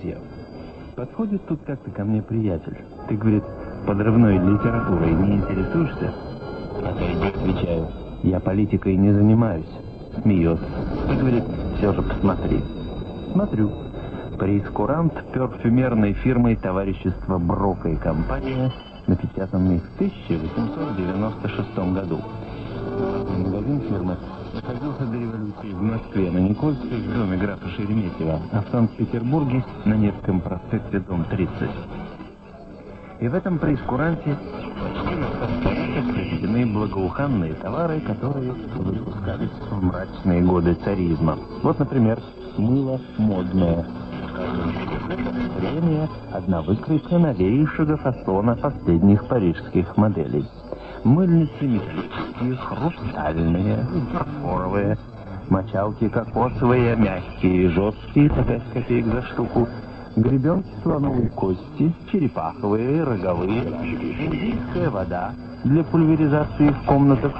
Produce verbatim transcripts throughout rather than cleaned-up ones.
Братья, подходит тут как-то ко мне приятель. Ты, говорит, подрывной литературой не интересуешься? А то я отвечаю, я политикой не занимаюсь. Смеется. И говорит, все же посмотри. Смотрю. Прейскурант парфюмерной фирмой товарищества Брока и компания, напечатанный в тысяча восемьсот девяносто шестом году. Магазин фирмы находился до революции в Москве на Никольской, в доме графа Шереметьева, а в Санкт-Петербурге на Невском проспекте, дом тридцать. И в этом прейскуранте приведены благоуханные товары, которые выпускались в мрачные годы царизма. Вот, например, мыло модное. Время одна выкройка новейшего фасона последних парижских моделей. Мыльницы металлические, хрустальные, фарфоровые, мочалки кокосовые, мягкие и жесткие, по пять копеек за штуку, гребенки слоновой кости, черепаховые, роговые, индийская вода для пульверизации в комнатах,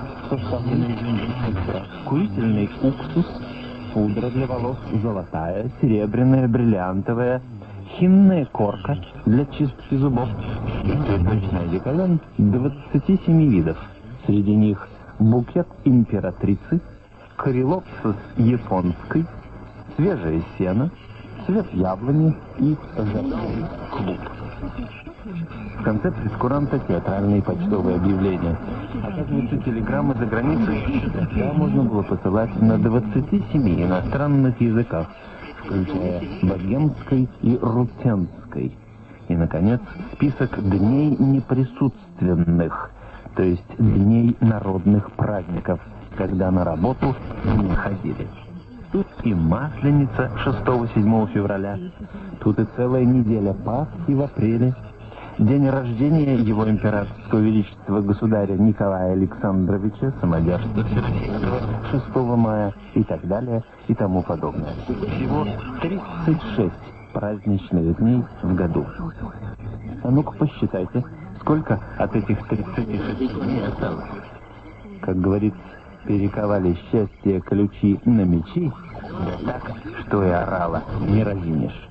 курительный уксус, пудра для волос, золотая, серебряная, бриллиантовая, хинная корка для чистки зубов, цветочный одеколон двадцати семи видов. Среди них букет императрицы, корелопсис японской, свежее сено, цвет яблони и жаркий клуб. В конце прейскуранта театральные почтовые объявления. Оказывается, телеграммы за границей тогда можно было посылать на двадцати семи иностранных языках, включая богемской и рутенской. И, наконец, список дней неприсутственных, то есть дней народных праздников, когда на работу не ходили. Тут и Масленица шестого-седьмого февраля, тут и целая неделя Пасхи в апреле, день рождения его императорского величества государя Николая Александровича, самодержца Всероссийского, шестого мая и так далее и тому подобное. Всего тридцать шесть праздничных дней в году. А ну-ка посчитайте, сколько от этих тридцати шести дней осталось. Как говорится, перековали счастье ключи на мечи, да так, что и орала не разинешь.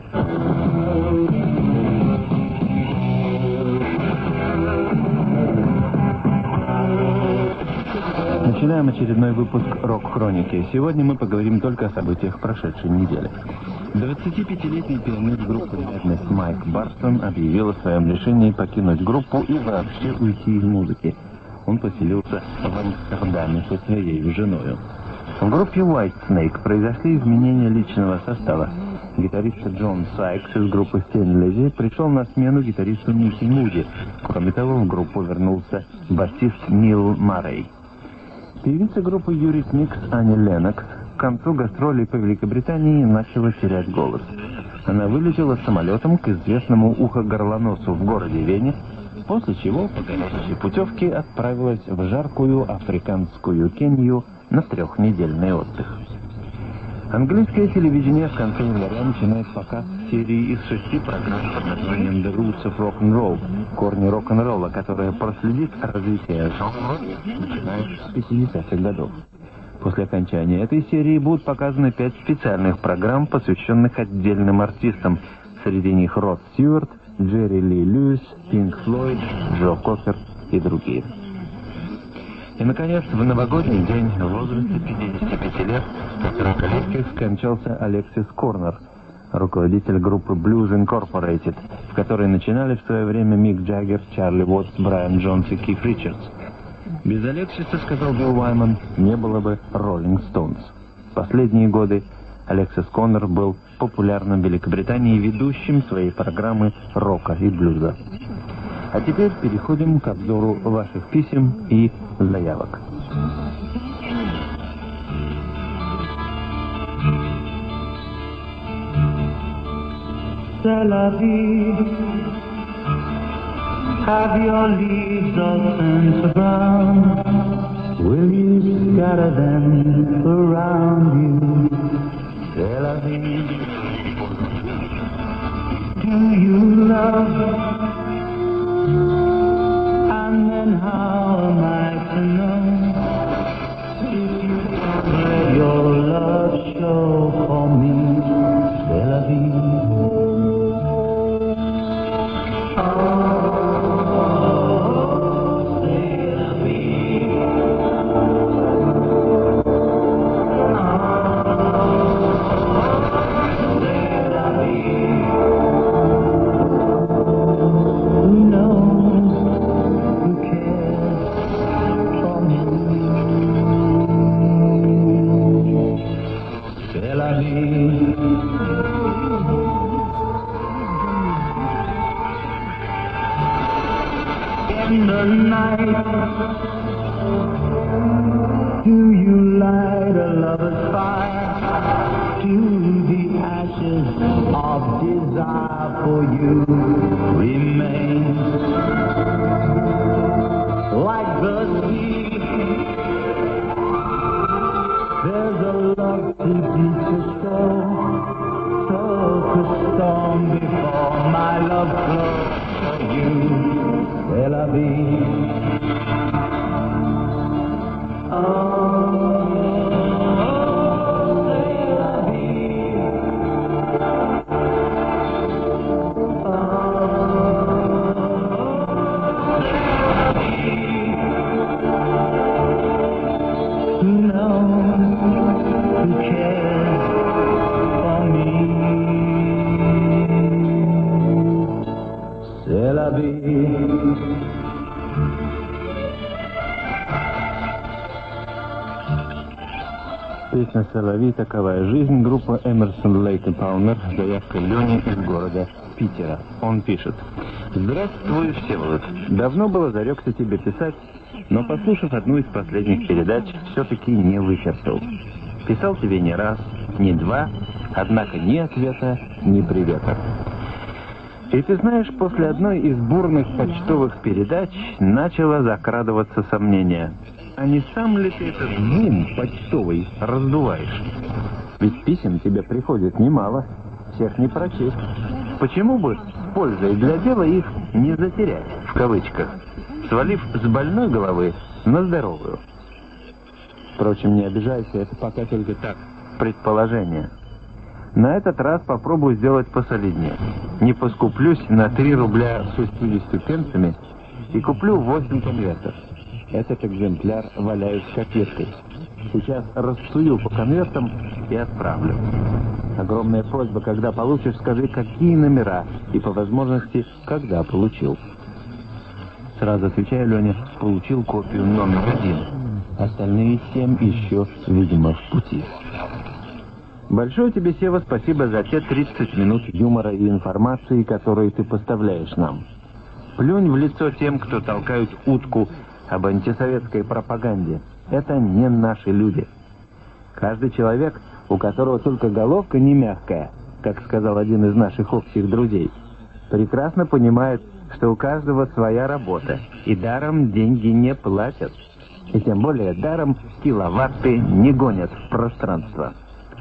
Начинаем очередной выпуск «Рок-хроники». Сегодня мы поговорим только о событиях прошедшей недели. двадцатипятилетний пианист группы Madness Майк Барсон объявил о своем решении покинуть группу и вообще уйти из музыки. Он поселился в Амстердаме со своей женой. В группе Whitesnake произошли изменения личного состава. Гитарист Джон Сайкс из группы Thin Lizzy пришел на смену гитаристу Микки Муди. Кроме того, в группу вернулся басист Нил Маррей. Певица группы Юритмикс Ани Леннокс к концу гастролей по Великобритании начала терять голос. Она вылетела самолетом к известному ухо-горлоносу в городе Вене, после чего по горячей путевке отправилась в жаркую африканскую Кению на трехнедельный отдых. Английское телевидение в конце января начинает показ серии из шести программ под названием «The Roots of Rock'n'Roll» — «Корни рок-н-ролла», которая проследит развитие жанра, начиная с пятидесятых годов. После окончания этой серии будут показаны пять специальных программ, посвященных отдельным артистам. Среди них Род Стюарт, Джерри Ли Льюис, Пинк Флойд, Джо Кокер и другие. И, наконец, в новогодний день в возрасте пятидесяти пяти лет в сорокалетке скончался Алексис Корнер, руководитель группы Blues Incorporated, в которой начинали в свое время Мик Джаггер, Чарли Уотс, Брайан Джонс и Киф Ричардс. Без Алексиса, сказал Билл Уайман, не было бы Роллинг Стоунс. В последние годы Алексис Корнер был популярным в Великобритании ведущим своей программы рока и блюза. А теперь переходим к обзору ваших писем и заявок. C'est la vie. Have your leaves all turned to brown? Will you scatter them around you? C'est la vie. Do you love? And then how am I to know if you let your love show for me? C'est la vie. of desire for you remains. Like the sea, there's a love too deep to show. So to storm before my love flows for you, c'est la vie. Oh, c'est la vie. Oh, no, who cares for me? C'est la vie. Песня «Соловей. Таковая жизнь», группа Эмерсон, Лейк и Палмер, заявка Лени из города Питера. Он пишет: «Здравствуй, Всеволод. Давно было зарекся тебе писать, но, послушав одну из последних передач, все-таки не вытерпел. Писал тебе не раз, не два, однако ни ответа, ни привета. И ты знаешь, после одной из бурных почтовых передач начало закрадываться сомнение. А не сам ли ты этот бум почтовый раздуваешь? Ведь писем тебе приходит немало, всех не прочесть. Почему бы с пользой для дела их не затерять, в кавычках, свалив с больной головы на здоровую? Впрочем, не обижайся, это пока только так, предположение. На этот раз попробую сделать посолиднее. Не поскуплюсь на три рубля с шестьюдесятью пенсами и куплю восемь конвертов. Этот экземпляр валяю с копиркой. Сейчас рассую по конвертам и отправлю. Огромная просьба, когда получишь, скажи, какие номера, и по возможности, когда получил. Сразу отвечаю, Леня, получил копию номер один. Остальные семь еще, видимо, в пути. Большое тебе, Сева, спасибо за те тридцать минут юмора и информации, которые ты поставляешь нам. Плюнь в лицо тем, кто толкают утку об антисоветской пропаганде. Это не наши люди. Каждый человек, у которого только головка не мягкая, как сказал один из наших общих друзей, прекрасно понимает, что у каждого своя работа, и даром деньги не платят. И тем более даром киловатты не гонят в пространство.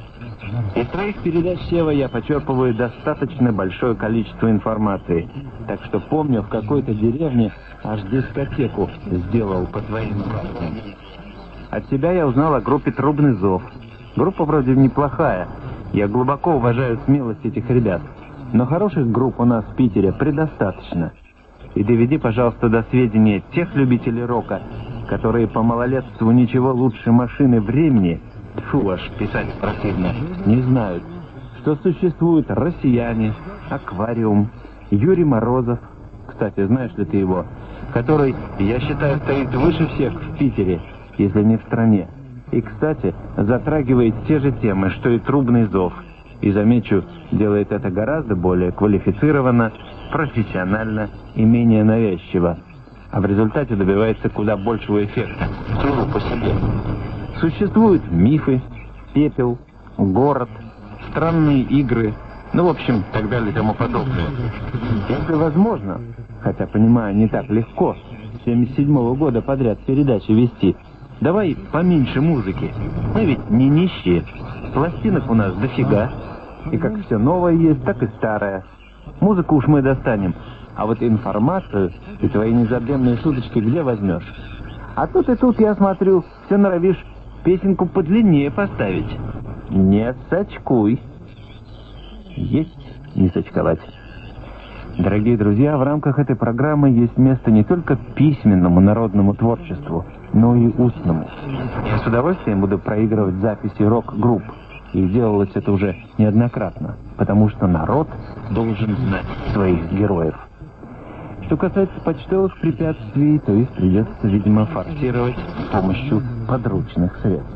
Из твоих передач, Сева, я почерпываю достаточно большое количество информации, так что помню, в какой-то деревне аж дискотеку сделал по твоим правилам. От тебя я узнал о группе «Трубный зов». Группа вроде неплохая, я глубоко уважаю смелость этих ребят, но хороших групп у нас в Питере предостаточно. И доведи, пожалуйста, до сведения тех любителей рока, которые по малолетству ничего лучше машины времени, тьфу, аж писать противно, не знают, что существуют «Россияне», «Аквариум», Юрий Морозов, кстати, знаешь ли ты его, который, я считаю, стоит выше всех в Питере, если не в стране, и, кстати, затрагивает те же темы, что и «Трубный зов», и, замечу, делает это гораздо более квалифицированно, профессионально и менее навязчиво, а в результате добивается куда большего эффекта. Сужу по себе. Существуют мифы, пепел, город, странные игры, ну, в общем, так далее и тому подобное. Если возможно, хотя, понимаю, не так легко, с семьдесят седьмого года подряд передачи вести, давай поменьше музыки. Мы ведь не нищие, пластинок у нас дофига, и как все новое есть, так и старое. Музыку уж мы достанем, а вот информацию и твои незабвенные шуточки где возьмешь? А тут и тут, я смотрю, все норовишь песенку подлиннее поставить. Не сочкуй. Есть не сочковать. Дорогие друзья, в рамках этой программы есть место не только письменному народному творчеству, но и устному. Я с удовольствием буду проигрывать записи рок-групп, и делалось это уже неоднократно, потому что народ должен знать своих героев. Что касается почтовых препятствий, то их придется, видимо, форсировать с помощью подручных средств.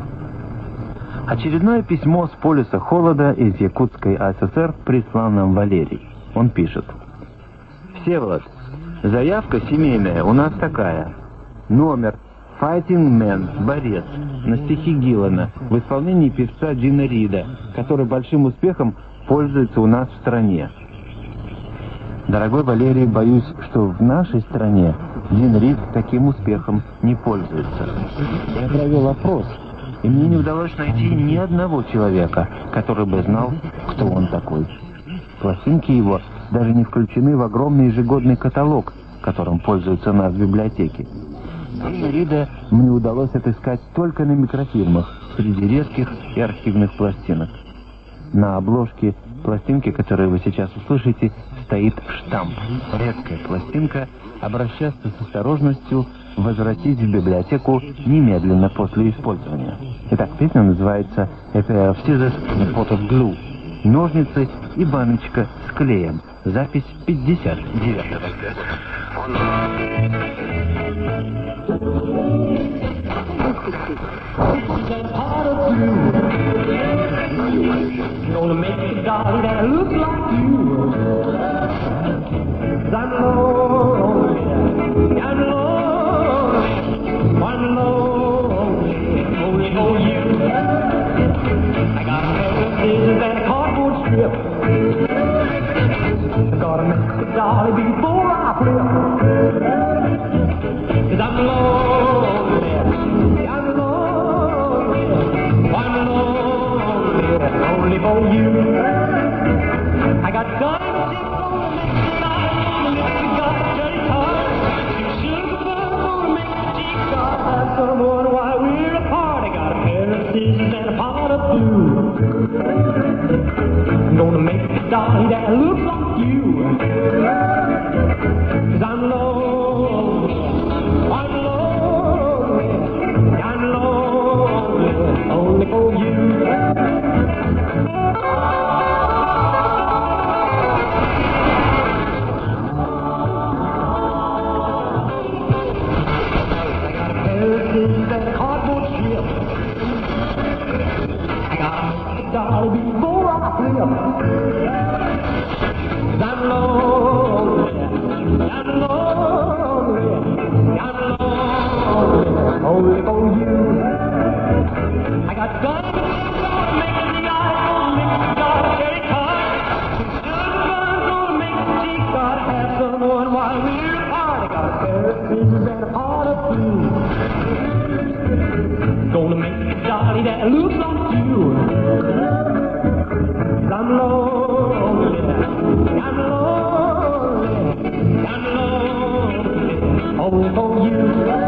Очередное письмо с полюса холода из Якутской АССР прислал нам Валерий. Он пишет: «Всеволод, заявка семейная у нас такая. Номер «Fighting Man», борец, на стихи Гиллана в исполнении певца Дина Рида, который большим успехом пользуется у нас в стране. Дорогой Валерий, боюсь, что в нашей стране Дин Рид таким успехом не пользуется. Я провел опрос, и мне не удалось найти ни одного человека, который бы знал, кто он такой. Пластинки его даже не включены в огромный ежегодный каталог, которым пользуются у нас в библиотеке. Дина Рида мне удалось отыскать только на микрофильмах, среди редких и архивных пластинок. На обложке пластинки, которую вы сейчас услышите, стоит штамп. Редкая пластинка, обращаться с осторожностью, возвратить в библиотеку немедленно после использования. Итак, песня называется «A pair of scissors and a pot of glue». Ножницы и баночка с клеем. Запись пятьдесят девятого. Gonna make a dolly that looks like you. I'm lonely, I'm lonely, I'm lonely, only for you. I got a pair of scissors and a cardboard strip. I gotta make a dolly before I flip. 'Cause I'm lonely, I'm lonely, I'm lonely, only for you. I got diamonds in gold, I got dirty cars, silver gonna make the cheeks off. Have someone while we're apart. I got a pair of scissors and a pot of glue. I'm gonna make a dolly that looks like you. 'Cause I'm lonely, I'm lonely, I'm lonely, only for you. Before I flip, I'm lonely, I'm lonely, I'm lonely, only for you. I got diamonds gonna make the eyes, gonna make the daughter cherry card. Silver gonna make the cheeks, gotta have someone while we're apart. I got a pair of scissors and a pot of glue. Gonna make a dolly that looks like you. I'm lonely, I'm lonely, I'm lonely, only for you.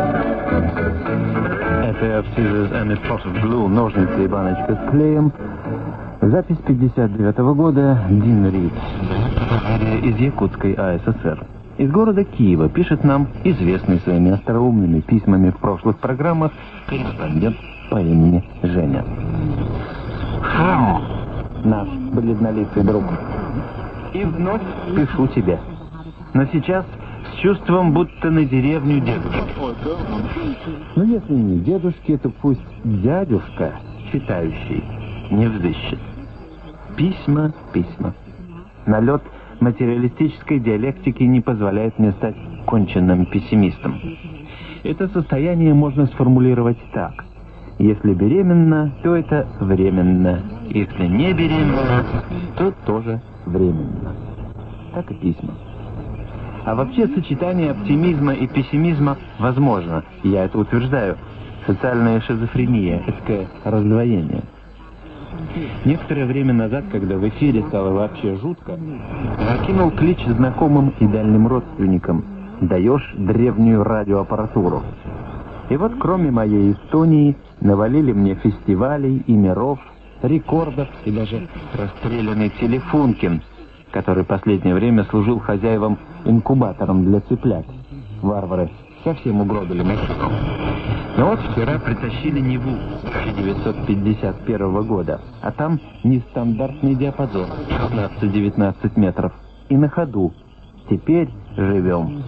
A pair of scissors and a pot of glue. Ножницы и баночка с клеем. Запись пятьдесят девятого года. Дин Рид из Якутской АССР. Из города Киева пишет нам известный своими остроумными письмами в прошлых программах корреспондент по имени Женя. Хм. Наш бледнолицый друг. И вновь пишу тебе. Но сейчас с чувством, будто на деревню дедушки. Но если не дедушки, то пусть дядюшка, читающий, не взыщет. Письма, письма. Налет материалистической диалектики не позволяет мне стать конченным пессимистом. Это состояние можно сформулировать так. Если беременна, то это временно. Если не беременна, то тоже временно. Так и письма. А вообще сочетание оптимизма и пессимизма возможно. Я это утверждаю. Социальная шизофрения, эдакое раздвоение. Некоторое время назад, когда в эфире стало вообще жутко, закинул клич знакомым и дальним родственникам. Даешь древнюю радиоаппаратуру. И вот кроме моей Эстонии навалили мне фестивалей и миров, рекордов и даже расстрелянный Телефункин, который последнее время служил хозяевам инкубатором для цыплят. Варвары совсем угробили машину. Но вот вчера притащили Неву тысяча девятьсот пятьдесят первого года, а там нестандартный диапазон шестнадцать-девятнадцать метров. И на ходу. Теперь живем.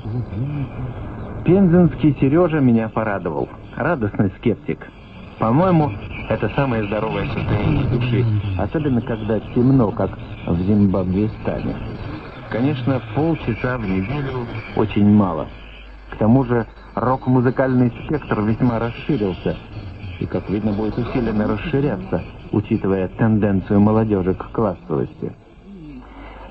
Пензенский Сережа меня порадовал. Радостный скептик. По-моему, это самое здоровое состояние души, особенно когда темно, как в Зимбабвестане. Конечно, полчаса в неделю очень мало. К тому же рок-музыкальный спектр весьма расширился. И, как видно, будет усиленно расширяться, учитывая тенденцию молодежи к классовости.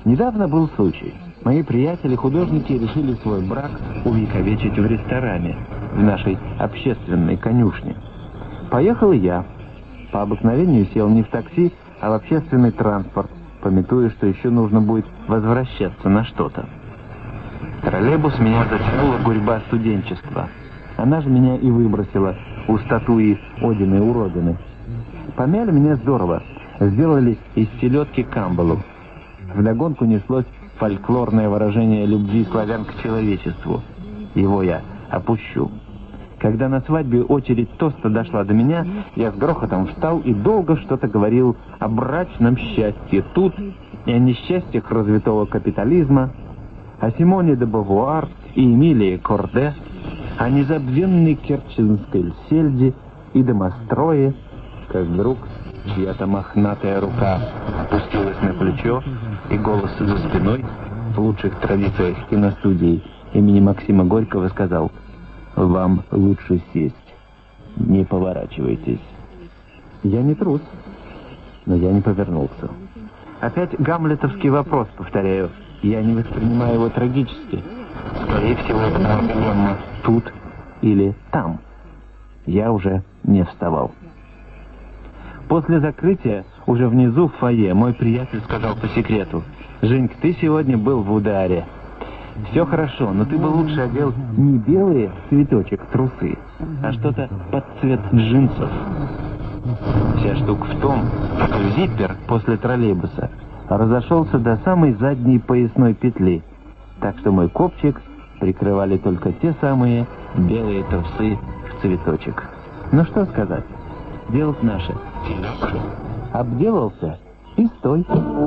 Недавно был случай. Мои приятели-художники решили свой брак увековечить в ресторане, в нашей общественной конюшне. Поехал и я. По обыкновению сел не в такси, а в общественный транспорт, памятуя, что еще нужно будет возвращаться на что-то. Троллейбус меня затянула гурьба студенчества. Она же меня и выбросила у статуи Одины уродины. Помяли меня здорово, сделали из селедки камбалу. Вдогонку неслось фольклорное выражение любви славян к человечеству. Его я опущу. Когда на свадьбе очередь тоста дошла до меня, я с грохотом встал и долго что-то говорил о брачном счастье тут и о несчастьях развитого капитализма, о Симоне де Бовуар и Эмилии Корде, о незабвенной керченской сельде и домострое, как вдруг чья-то мохнатая рука опустилась на плечо, и голос за спиной, в лучших традициях киностудии имени Максима Горького, сказал: «Вам лучше сесть, не поворачивайтесь». Я не трус, но я не повернулся. Опять гамлетовский вопрос, повторяю. Я не воспринимаю его трагически. Скорее всего, это тут или там. Я уже не вставал. После закрытия, уже внизу в фойе, мой приятель сказал по секрету: «Женька, ты сегодня был в ударе. Все хорошо, но ты бы лучше одел не белые цветочек трусы, а что-то под цвет джинсов». Вся штука в том, что зиппер после троллейбуса разошелся до самой задней поясной петли, так что мой копчик прикрывали только те самые белые трусы в цветочек. Ну что сказать, дело наше. Обделался и стой.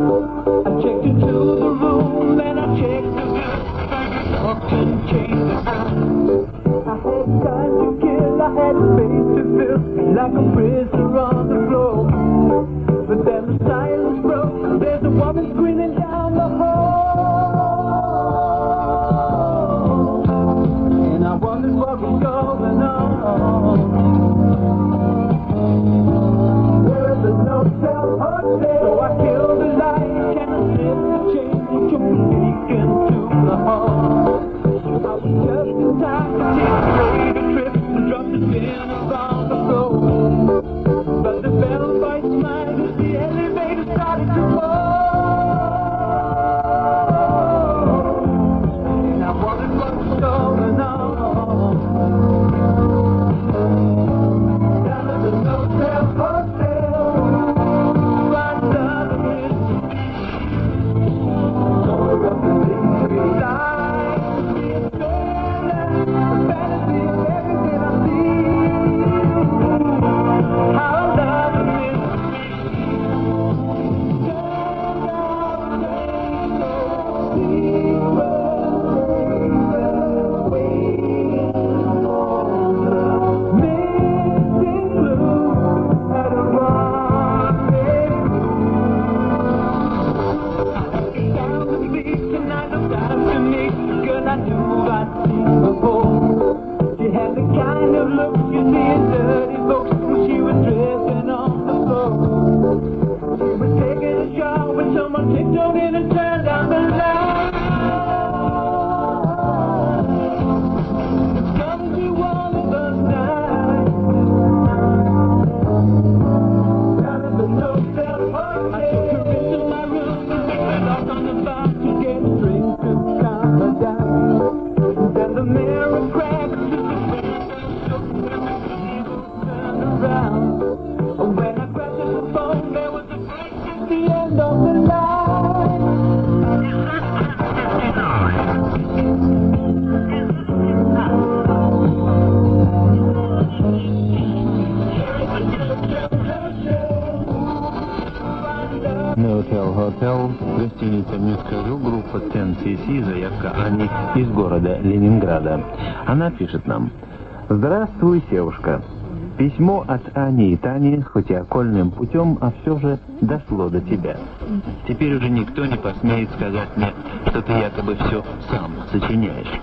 Hotel Hotel, гостиница «Не скажу», группа Ten си си, заявка Ани из города Ленинграда. Она пишет нам: «Здравствуй, Севушка. Письмо от Ани и Тани, хоть и окольным путем, а все же дошло до тебя. Теперь уже никто не посмеет сказать мне, что ты якобы все сам сочиняешь.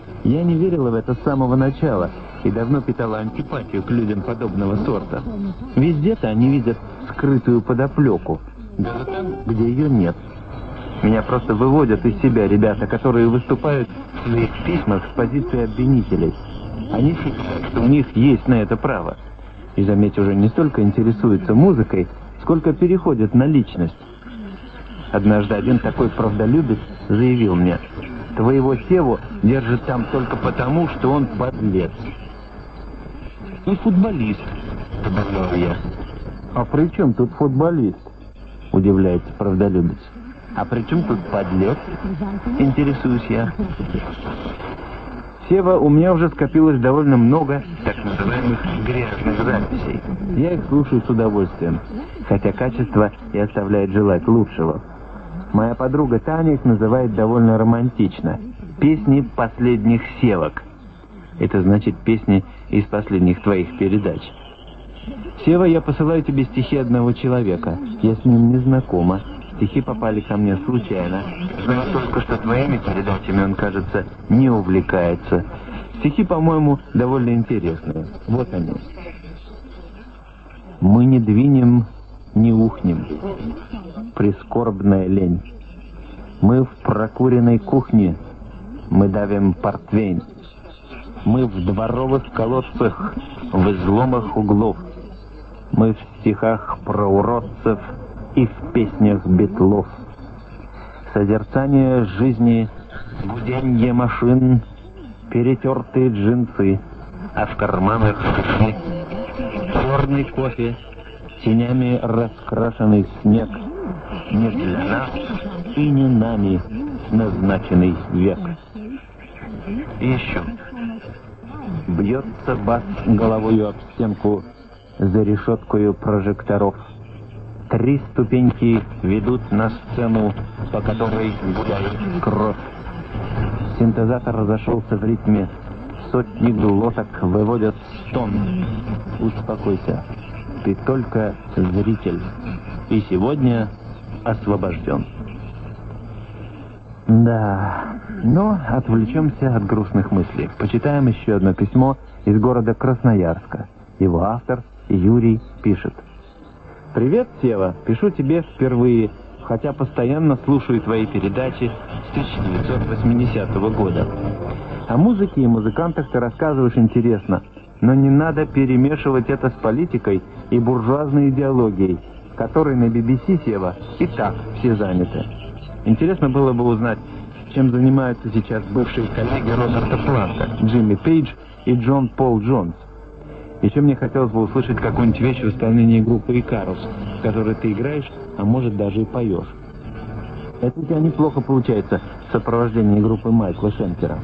Я не верила в это с самого начала и давно питала антипатию к людям подобного сорта. Везде-то они видят скрытую подоплеку, даже там, где ее нет. Меня просто выводят из себя ребята, которые выступают в своих письмах с позиции обвинителей. Они считают, что у них есть на это право. И, заметь, уже не столько интересуются музыкой, сколько переходят на личность. Однажды один такой правдолюбец заявил мне: «Твоего Севу держат там только потому, что он подлец». «И футболист», — добавлял я. «А при чем тут футболист?» — удивляется правдолюбец. «А при чем тут подлец?» — интересуюсь я. Сева, у меня уже скопилось довольно много так называемых грязных записей. Я их слушаю с удовольствием, хотя качество и оставляет желать лучшего. Моя подруга Таня их называет довольно романтично. «Песни последних Севок». Это значит песни из последних твоих передач. Сева, я посылаю тебе стихи одного человека. Я с ним не знакома. Стихи попали ко мне случайно. Знаю только, что твоими передачами он, кажется, не увлекается. Стихи, по-моему, довольно интересные. Вот они. Мы не двинем, не ухнем. Прискорбная лень. Мы в прокуренной кухне. Мы давим портвейн. Мы в дворовых колодцах, в изломах углов. Мы в стихах про уродцев и в песнях бетлов. Созерцание жизни, гуденье машин, перетертые джинсы, а в карманах души черный кофе, тенями раскрашенный снег. Не для нас и не нами назначенный век. И еще. Бьется бас головою об стенку за решеткою прожекторов. Три ступеньки ведут на сцену, по которой гуляет кровь. Синтезатор разошелся в ритме. Сотни глоток выводят стон. Успокойся. Ты только зритель. И сегодня освобожден. Да, но отвлечемся от грустных мыслей. Почитаем еще одно письмо из города Красноярска. Его автор Юрий пишет. «Привет, Сева. Пишу тебе впервые, хотя постоянно слушаю твои передачи с тысяча девятьсот восьмидесятого года. О музыке и музыкантах ты рассказываешь интересно, но не надо перемешивать это с политикой и буржуазной идеологией, которой на би би си, Сева, и так все заняты. Интересно было бы узнать, чем занимаются сейчас бывшие коллеги Роберта Планта, Джимми Пейдж и Джон Пол Джонс. Еще мне хотелось бы услышать какую-нибудь вещь в исполнении группы «Икарус», в которой ты играешь, а может даже и поешь. Это у тебя неплохо получается в сопровождении группы Майкла Шенкера.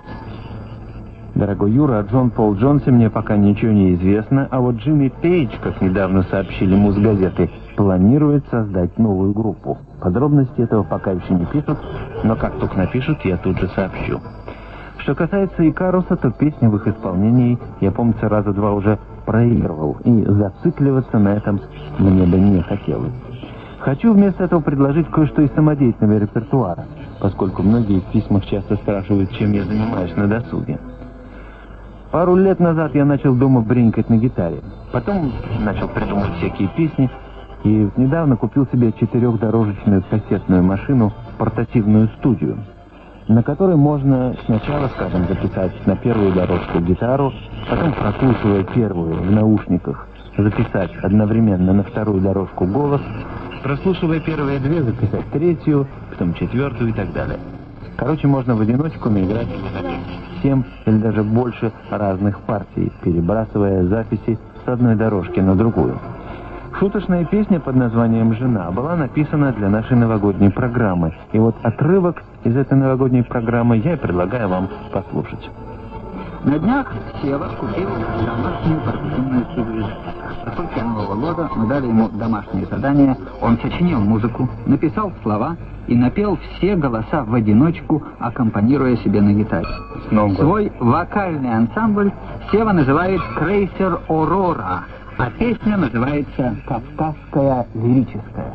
Дорогой Юра, о Джон Пол Джонсе мне пока ничего не известно, а вот Джимми Пейдж, как недавно сообщили Музгазеты, планирует создать новую группу. Подробности этого пока еще не пишут, но как только напишут, я тут же сообщу. Что касается «Икаруса», то песни в их исполнении я, помнится, раза два уже проигрывал, и зацикливаться на этом мне бы не хотелось. Хочу вместо этого предложить кое-что из самодеятельного репертуара, поскольку многие в письмах часто спрашивают, чем я занимаюсь на досуге. Пару лет назад я начал дома бренькать на гитаре, потом начал придумывать всякие песни, и недавно купил себе четырехдорожечную кассетную машину, портативную студию, на которой можно сначала, скажем, записать на первую дорожку гитару, потом, прокручивая первую в наушниках, записать одновременно на вторую дорожку голос, прослушивая первые две, записать третью, потом четвертую и так далее. Короче, можно в одиночку наиграть семь или даже больше разных партий, перебрасывая записи с одной дорожки на другую. Шуточная песня под названием «Жена» была написана для нашей новогодней программы. И вот отрывок из этой новогодней программы я и предлагаю вам послушать. На днях Сева купил домашнюю портативную студию. По случаю Нового года мы дали ему домашнее задание. Он сочинил музыку, написал слова и напел все голоса в одиночку, аккомпанируя себе на гитаре. Свой вокальный ансамбль Сева называет «Крейсер Орора», а песня называется «Кавказская лирическая».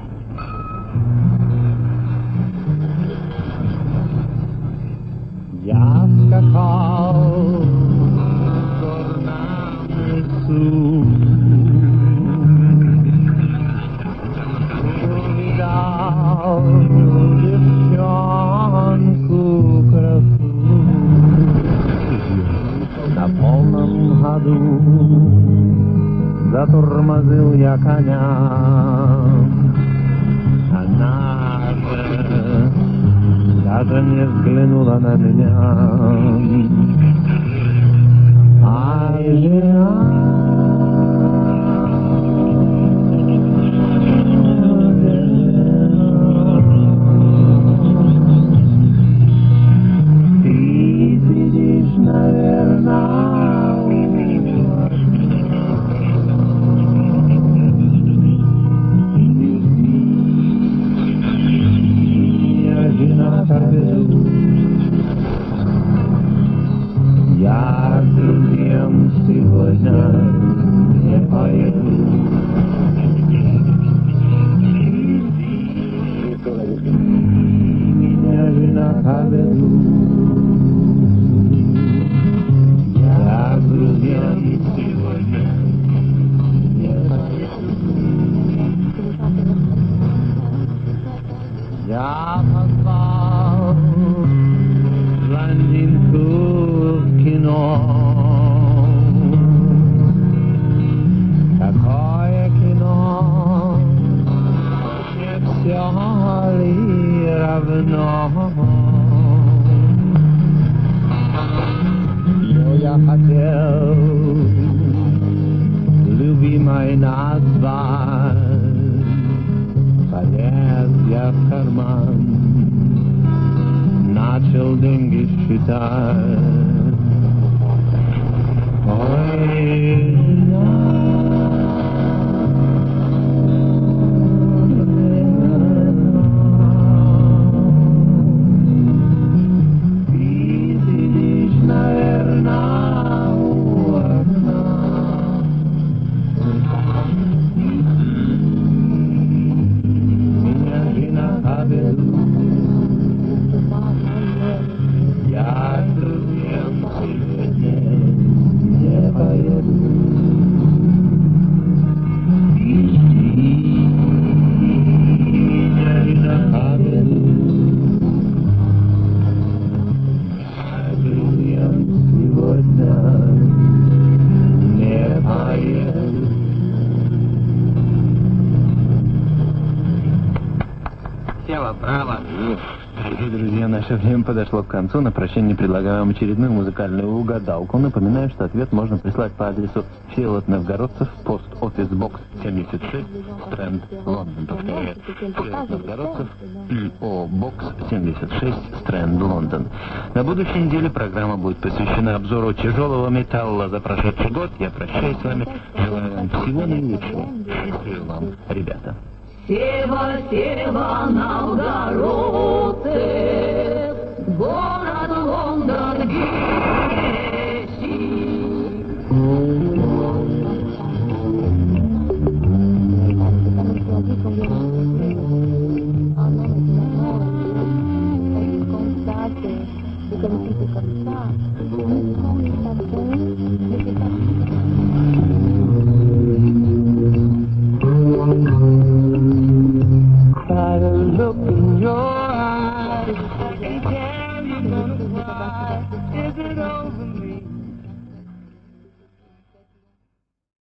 Я скакал в горном лесу, увидал затормозил я коня. Она же даже не взглянула на меня. Ай, жена. Я к друзьям сегодня не поеду. Меня жена поведу. Я к друзьям сегодня не поеду. Я позвал блондинку в кино. Какое кино? Не все ли равно? Но я хотел любимой назвать. Полез я в карман, начал деньги считать. Ой, ты сидишь, наверное, у окна. Меня жена поведу. Я к друзьям сегодня не поеду. Меня жена поведу. Я к друзьям сегодня не поеду. Сева, право. Дорогие друзья, наше время подошло к концу. На прощание предлагаю вам очередную музыкальную угадалку. Напоминаю, что ответ можно прислать по адресу Всеволод Новгородцев, пост-офис бокс семьдесят шесть, Стрэнд, Лондон. Повторяю, Всеволод Новгородцев, ООО бокс семьдесят шесть, Стрэнд, Лондон. На будущей неделе программа будет посвящена обзору тяжелого металла за прошедший год. Я прощаюсь с вами. Желаю вам всего наилучшего. Счастливо вам, ребята. Сева, Сева, Новгородцев, город Лондон вещи. By the look in your eyes, I can tell you're gonna cry. Is it over me?